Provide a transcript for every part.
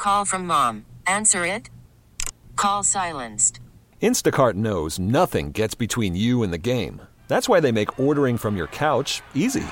Call from mom. Answer it. Call silenced. Instacart knows nothing gets between you and the game. That's why they make ordering from your couch easy.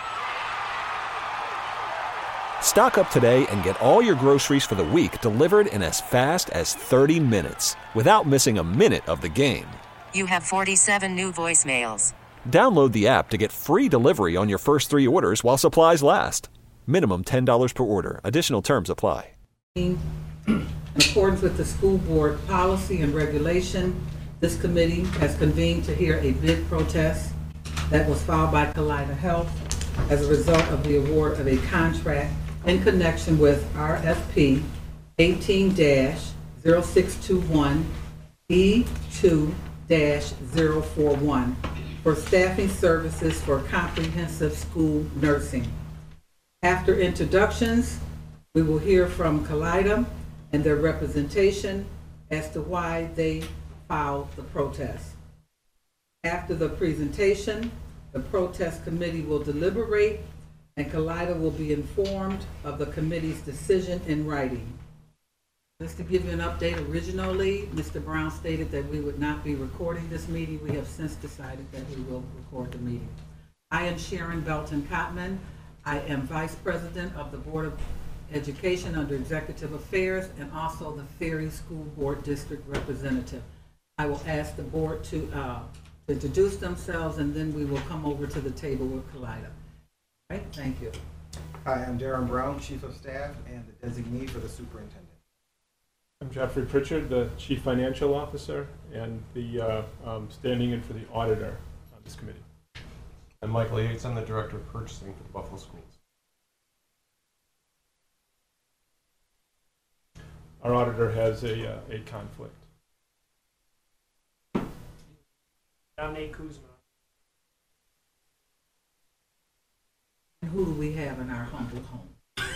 Stock up today and get all your groceries for the week delivered in as fast as 30 minutes without missing a minute of the game. You have 47 new voicemails. Download the app to get free delivery on your first 3 orders while supplies last. Minimum $10 per order. Additional terms apply. In accordance with the school board policy and regulation, this committee has convened to hear a bid protest that was filed by Kaleida Health as a result of the award of a contract in connection with RFP 18-0621 E2-041 for staffing services for comprehensive school nursing. After introductions, we will hear from Kaleida and their representation as to why they filed the protest. After the presentation, the protest committee will deliberate and Kaleida will be informed of the committee's decision in writing. Just to give you an update, originally, Mr. Brown stated that we would not be recording this meeting. We have since decided that we will record the meeting. I am Sharon Belton Cotman. I am Vice President of the Board of Education under Executive Affairs and also the Ferry School Board District Representative. I will ask the board to introduce themselves and then we will come over to the table with Kaleida. All right, thank you. Hi, I'm Darren Brown, Chief of Staff and the designee for the Superintendent. I'm Jeffrey Pritchard, the Chief Financial Officer and the standing in for the auditor on this committee. I'm Michael Yates. I'm the Director of Purchasing for the Buffalo Schools. Our auditor has a conflict. I'm Nate Kuzma. And who do we have in our humble home?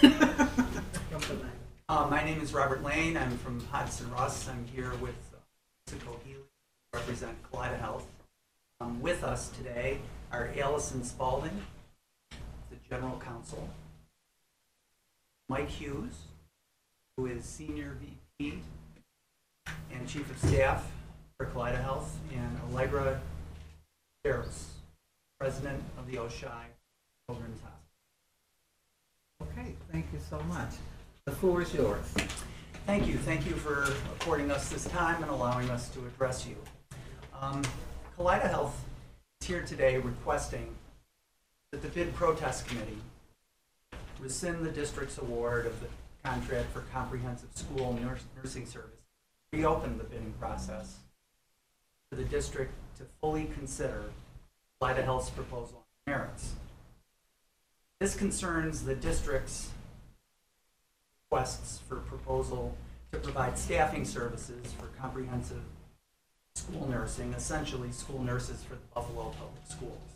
My name is Robert Lane. I'm from Hodgson Russ. I'm here with Mexico Healy, represent Kaleida Health. With us today are Allison Spalding, the General Counsel, Mike Hughes, who is Senior VP and Chief of Staff for Kaleida Health, and Allegra Harris, President of the Oshai Children's Hospital. Okay, thank you so much. The floor is yours. Thank you. Thank you for affording us this time and allowing us to address you. Kaleida Health is here today requesting that the bid protest committee rescind the district's award of the contract for comprehensive school nursing service, reopen the bidding process for the district to fully consider Kaleida Health's proposal on merits. This concerns the district's requests for proposal to provide staffing services for comprehensive school nursing, essentially school nurses for the Buffalo Public Schools.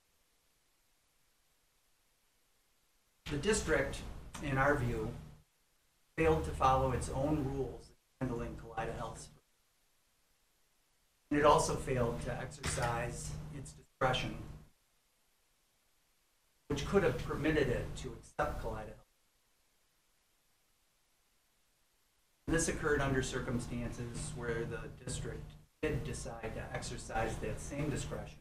The district, in our view, failed to follow its own rules in handling Kaleida Health's. And it also failed to exercise its discretion, which could have permitted it to accept Kaleida Health. This occurred under circumstances where the district did decide to exercise that same discretion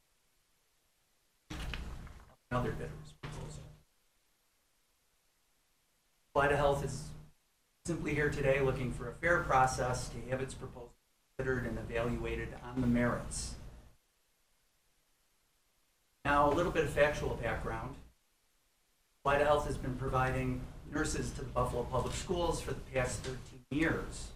on another bidder's proposal. Kaleida Health is simply here today looking for a fair process to have its proposal considered and evaluated on the merits. Now, a little bit of factual background. Kaleida Health has been providing nurses to the Buffalo Public Schools for the past 13 years.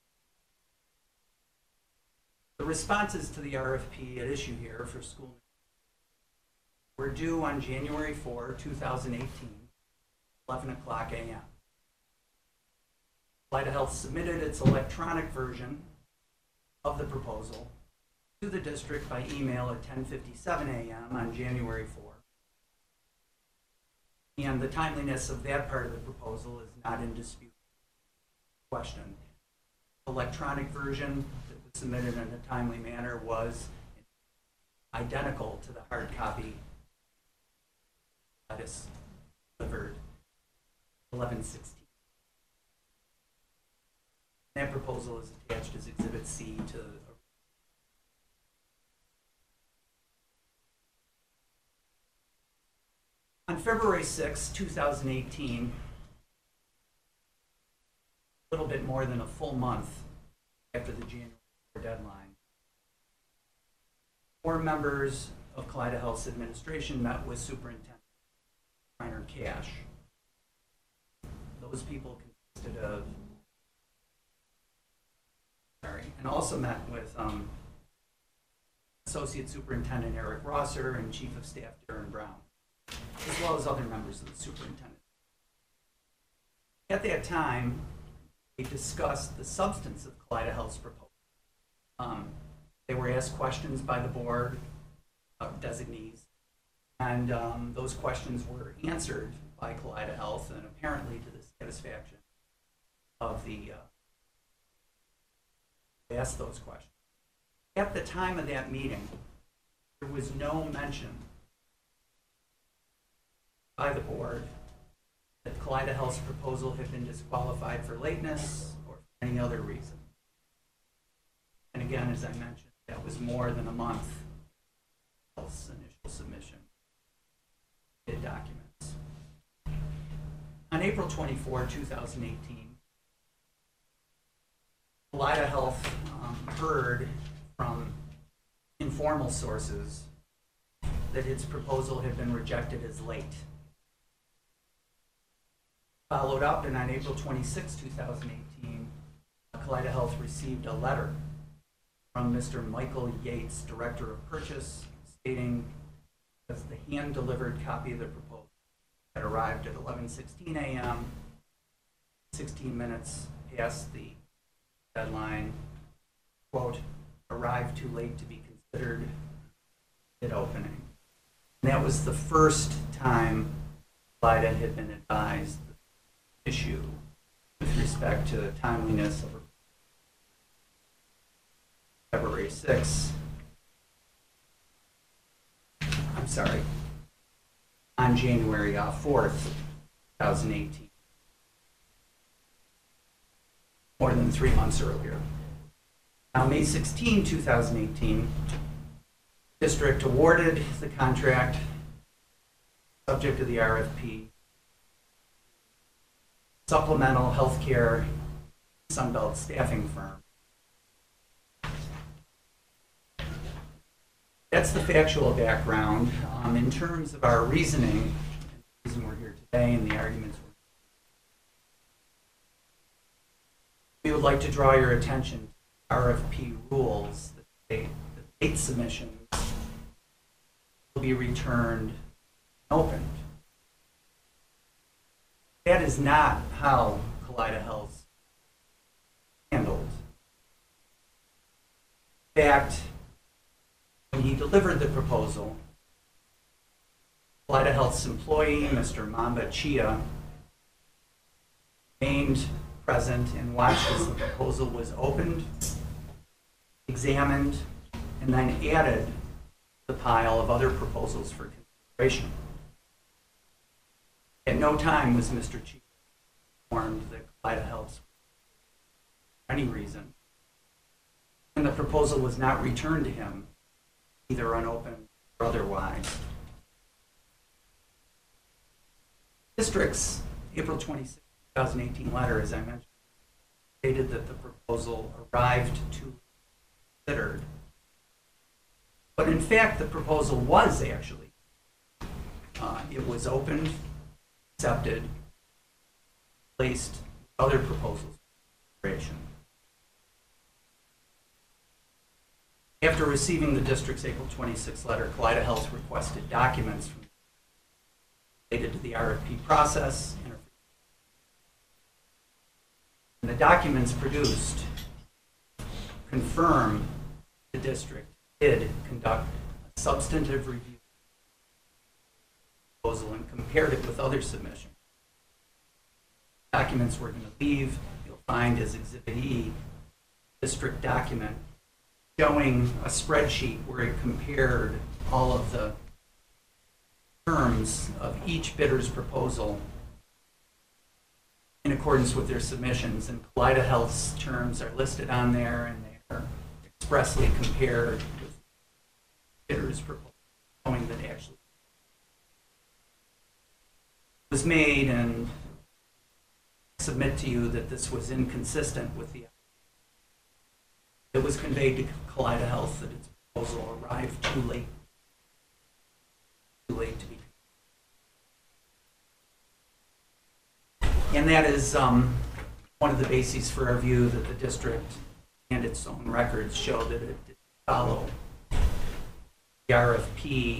The responses to the RFP at issue here for school were due on January 4, 2018, 11 o'clock a.m. Kaleida Health submitted its electronic version of the proposal to the district by email at 10:57 a.m. on January 4. And the timeliness of that part of the proposal is not in dispute. Question. The electronic version that was submitted in a timely manner was identical to the hard copy that is delivered 11/16. That proposal is attached as Exhibit C to on February 6, 2018, a little bit more than a full month after the January deadline, 4 members of Kaleida Health's administration met with Superintendent Reiner Cash. Those people consisted of, and also met with Associate Superintendent Eric Rosser and Chief of Staff Darren Brown, as well as other members of the superintendent. At that time, we discussed the substance of Kaleida Health's proposal. They were asked questions by the board of designees, and those questions were answered by Kaleida Health, and apparently to the satisfaction of the asked those questions. At the time of that meeting, there was no mention by the board that Kaleida Health's proposal had been disqualified for lateness or for any other reason. And again, as I mentioned, that was more than a month Health's initial submission of documents. On April 24, 2018, Kaleida Health heard from informal sources that its proposal had been rejected as late. Followed up, and on April 26, 2018, Kaleida Health received a letter from Mr. Michael Yates, Director of Purchase, stating that the hand-delivered copy of the proposal had arrived at 11:16 a.m., 16 minutes past the deadline, quote, arrived too late to be considered at opening. And that was the first time Kaleida had been advised the issue with respect to the timeliness of February 6th. I'm sorry, on January 4th, 2018. More than 3 months earlier. On May 16, 2018, district awarded the contract subject to the RFP, supplemental healthcare Sunbelt staffing firm. That's the factual background. In terms of our reasoning, the reason we're here today and the arguments we would like to draw your attention to RFP rules that state that late submissions will be returned and opened. That is not how Kaleida Health handled. In fact, when he delivered the proposal, Kaleida Health's employee, Mr. Mamba Chia, remained present and watched as the proposal was opened, examined, and then added to the pile of other proposals for consideration. At no time was Mr. Chia informed that Kaleida Health, for any reason, and the proposal was not returned to him, either unopened or otherwise. District's April 26, 2018 letter, as I mentioned, stated that the proposal arrived to considered. But in fact, the proposal was actually, it was opened, accepted, placed other proposals for consideration. After receiving the district's April 26 letter, Kaleida Health requested documents related to the RFP process. And the documents produced confirm the district did conduct a substantive review of the proposal and compared it with other submissions. Documents we're going to leave, you'll find as Exhibit E, district document showing a spreadsheet where it compared all of the terms of each bidder's proposal in accordance with their submissions. And Kaleida Health's terms are listed on there, and they are expressly compared with bidders' proposal, showing that actually was made, and submit to you that this was inconsistent with the. It was conveyed to Kaleida Health that its proposal arrived too late to be. And that is one of the bases for our view that the district and its own records show that it did follow the RFP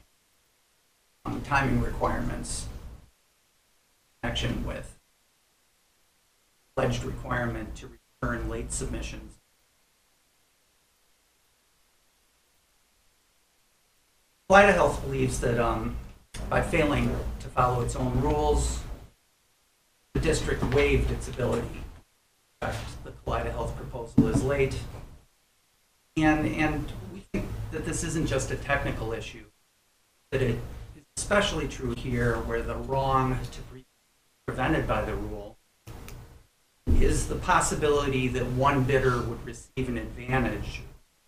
timing requirements in connection with pledged requirement to return late submissions. Kaleida Health believes that by failing to follow its own rules, the district waived its ability to correct the Kaleida Health proposal is late. And we think that this isn't just a technical issue, that it is especially true here where the wrong to be prevented by the rule is the possibility that one bidder would receive an advantage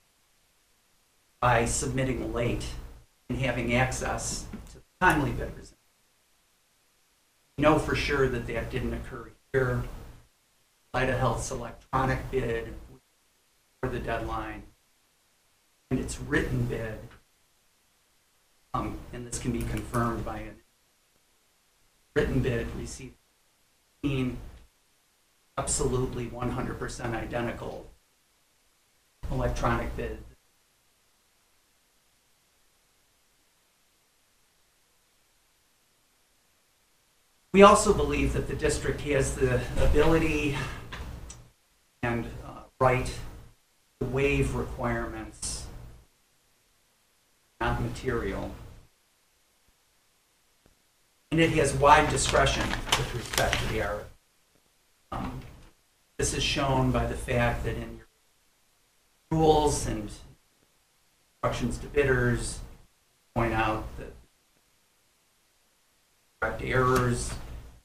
by submitting late and having access to the timely bidders. We know for sure that that didn't occur here. Kaleida Health's electronic bid for the deadline and its written bid, and this can be confirmed by a written bid received absolutely 100% identical electronic bid. We also believe that the district has the ability and right to waive requirements not material. And it has wide discretion with respect to the RFP. This is shown by the fact that in your rules and instructions to bidders point out that correct errors,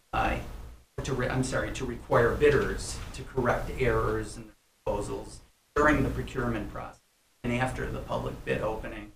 to require bidders to correct errors in the proposals during the procurement process and after the public bid opening.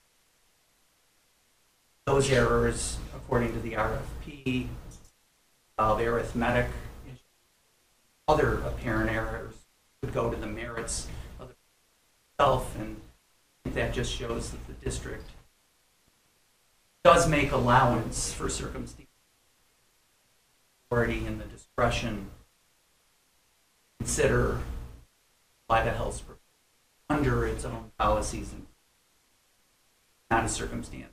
Those errors, according to the RFP, of arithmetic issues, other apparent errors would go to the merits of the itself, and that just shows that the district does make allowance for circumstances, authority, and the discretion to consider Kaleida Health's proposal under its own policies and not a circumstance.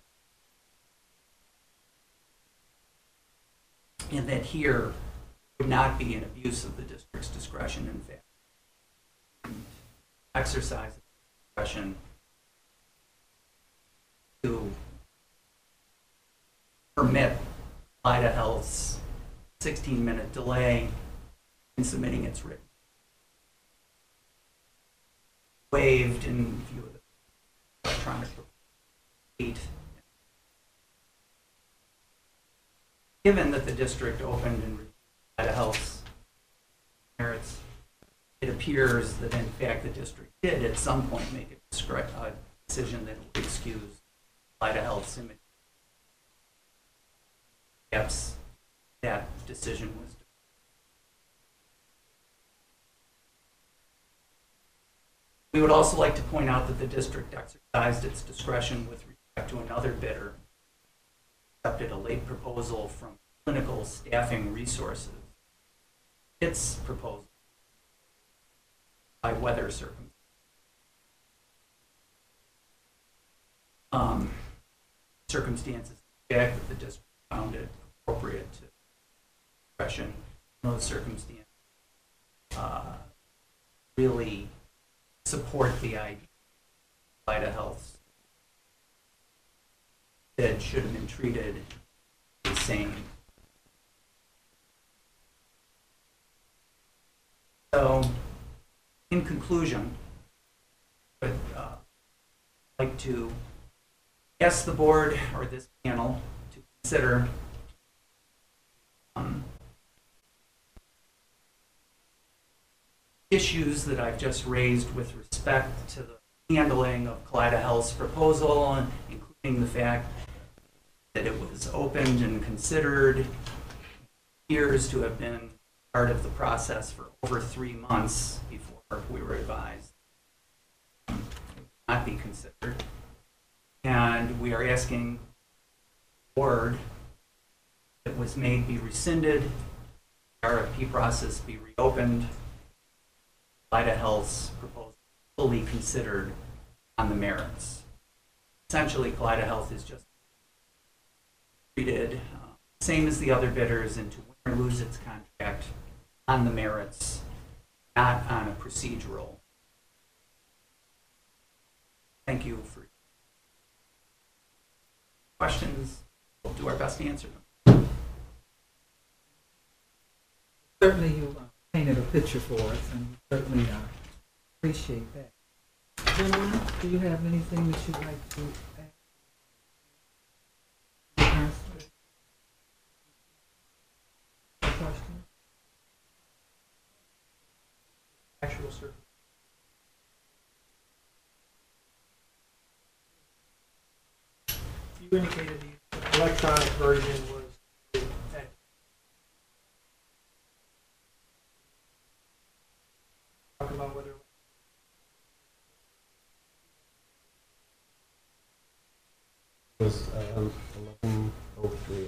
And that here would not be an abuse of the district's discretion, in fact. Exercise of discretion to permit Kaleida Health's 16-minute delay in submitting its written. Waived in view of the electronic proposal. Given that the district opened and reviewed Kaleida Health's merits, it appears that in fact the district did at some point make a decision that would excuse Kaleida Health's image. Perhaps that decision was. We would also like to point out that the district exercised its discretion with respect to another bidder, accepted a late proposal from Clinical Staffing Resources. Its proposal by weather circumstances. Circumstances, the fact that the district found it appropriate to discretion in those circumstances really support the idea that Kaleida Health's bid should have been treated the same. So, in conclusion, I would like to ask the board or this panel to consider issues that I've just raised with respect to the handling of Kaleida Health's proposal, including the fact that it was opened and considered, appears to have been part of the process for over 3 months before we were advised it would not be considered. And we are asking the board that was made be rescinded, the RFP process be reopened, Kaleida Health's proposal fully considered on the merits. Essentially, Kaleida Health is just treated same as the other bidders and to win or lose its contract on the merits, not on a procedural. Thank you for questions. We'll do our best to answer them. Certainly you painted a picture for us, and we certainly appreciate that. Gentlemen, do you have anything that you'd like to add? Question? Actual service. You indicated the electronic version was at talk about whether It was 11:03.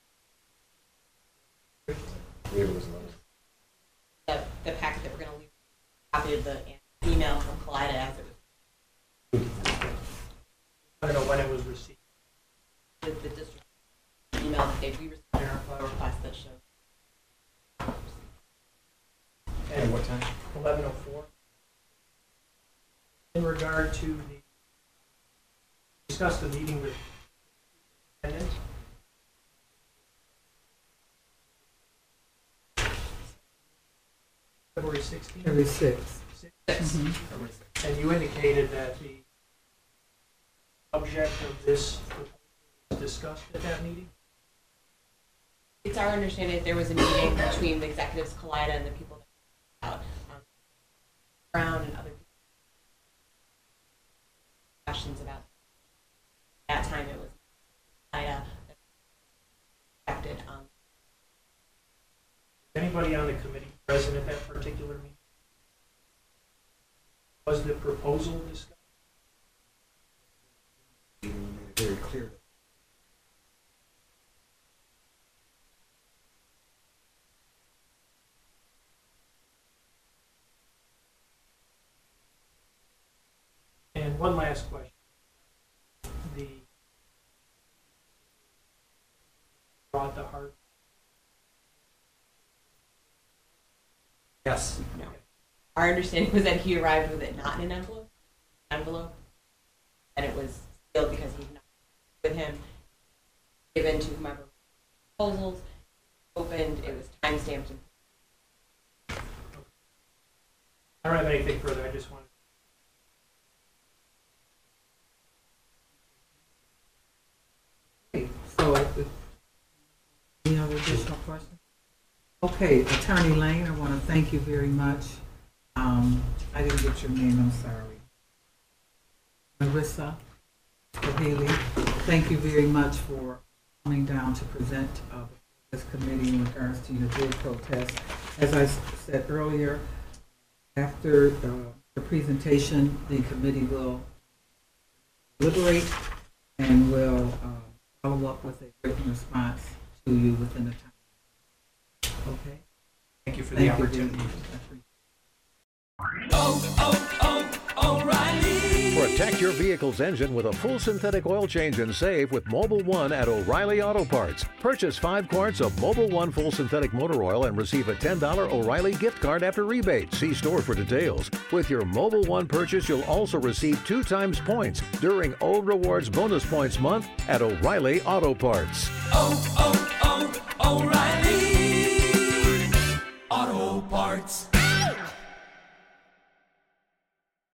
I believe it was 11. The packet that we're going to leave, copy of the email from Kaleida as it was. I don't know when it was received. The district email that we received in our FOIA request that shows. And what time? 11:04. In regard to the discuss the meeting with superintendent. February 16th. Every 6. And you indicated that the subject of this proposal was discussed at that meeting? It's our understanding that there was a meeting between the executives, Kaleida, and the people that out Brown and other people. Questions about that time it was Kaleida that acted on. Anybody on the committee present at that particular meeting? Was the proposal discussed? Very clear. And one last question. The brought the heart. Yes. No. Our understanding was that he arrived with it not in an envelope, and it was sealed because he's not with him, given to whomever proposals, opened, it was time-stamped. I don't have anything further. I just wanted. Okay, so any other additional questions? Okay, Attorney Lane, I want to thank you very much. I didn't get your name, I'm sorry. Marissa Haley, thank you very much for coming down to present this committee in regards to your bid protest. As I said earlier, after the presentation, the committee will deliberate and will follow up with a written response to you within the time. Okay? Thank you for the opportunity. Protect your vehicle's engine with a full synthetic oil change and save with Mobil 1 at O'Reilly Auto Parts. Purchase 5 quarts of Mobil 1 full synthetic motor oil and receive a $10 O'Reilly gift card after rebate. See store for details. With your Mobil 1 purchase, you'll also receive 2 times points during O Rewards Bonus Points Month at O'Reilly Auto Parts. O'Reilly.